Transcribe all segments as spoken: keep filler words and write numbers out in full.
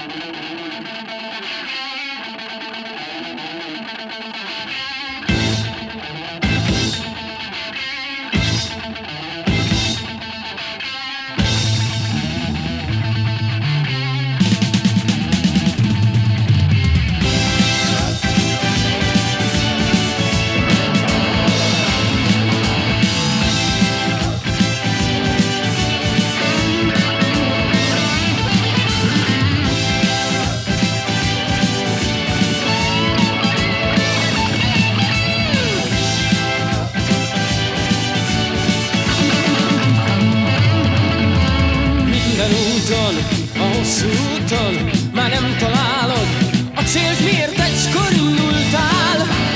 A hosszú úton már nem találod a célt, miért egykor indultál?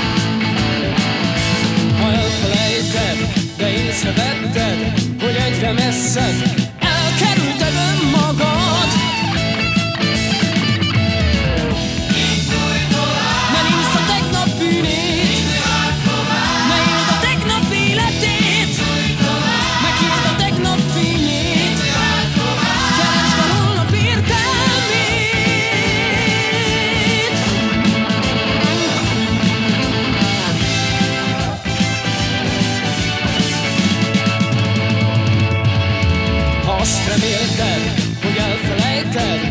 Ha elfelejted, de észrevetted, hogy egyre messzebb elkerülted önmagad. Ne nézd a tegnap bűnét, ne éld a tegnap életét, megírd a tegnap fényét, keresd a holnap értelmét. Ha azt remélted, hogy elfelejted